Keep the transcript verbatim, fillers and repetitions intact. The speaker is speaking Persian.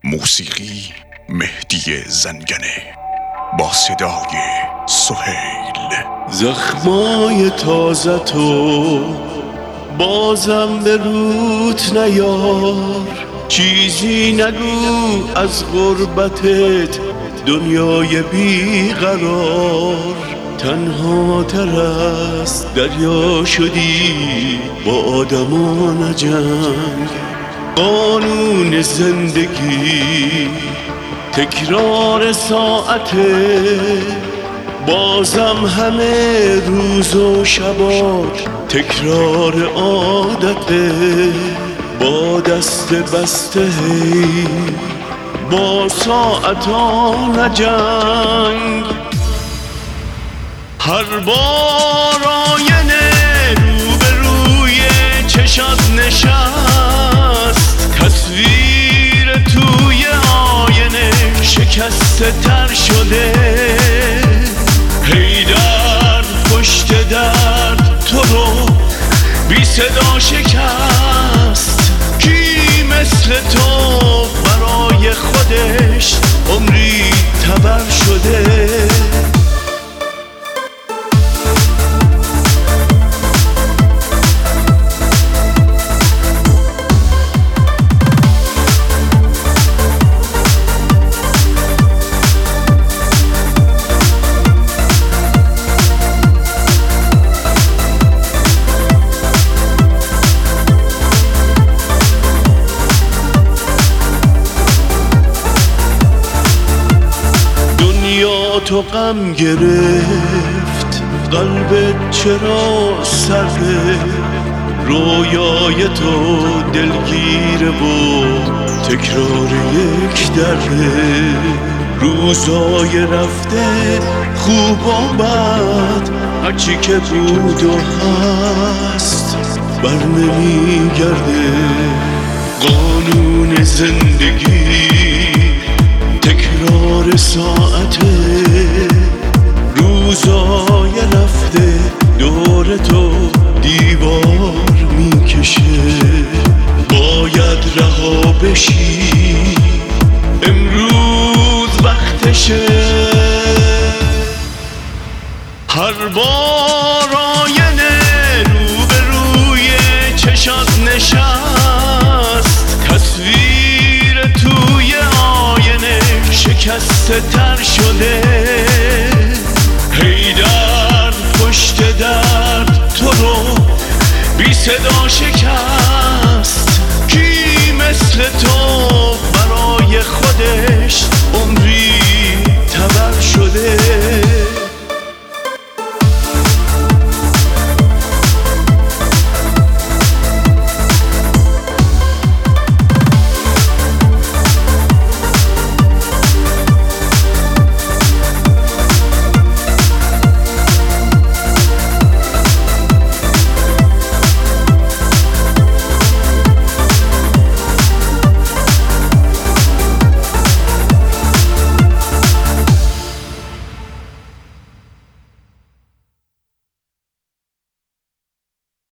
موسیقی مهدی زنگنه با صدای سهیل. زخمای تازه تو بازم به روت نیار، چیزی نگو از غربتت دنیای بیقرار. تنها تر از دریا شدی با آدما نجنگ، قانون زندگی تکرار ساعته، بازم همه روز و شبات تکرار عادته. با دست بسته با ساعتا نجنگ، هر بار آینه رو به روی چشات نشست، تصویر توی آینه شکسته تر شده. هی درد پشت درد تو رو بی صدا شکست. کی مثل تو برای خودش عمری تبر شده؟ تو غم گرفت قلبت چرا سرده؟ رویای تو دلگیره و تکرار یک درده. روزای رفته خوب و بد هرچی که بود و هست بر نمیگرده. قانون زندگی تکرار ساعته، روزای رفته دور تو دیوار میکشه. باید رها بشی امروز وقتشه. هر بار آینه رو به روی چشات نشست، تصویر توی آینه شکسته تر شده. هی درد پشت درد تو رو بی صدا شکست. کی مثل تو برای خودت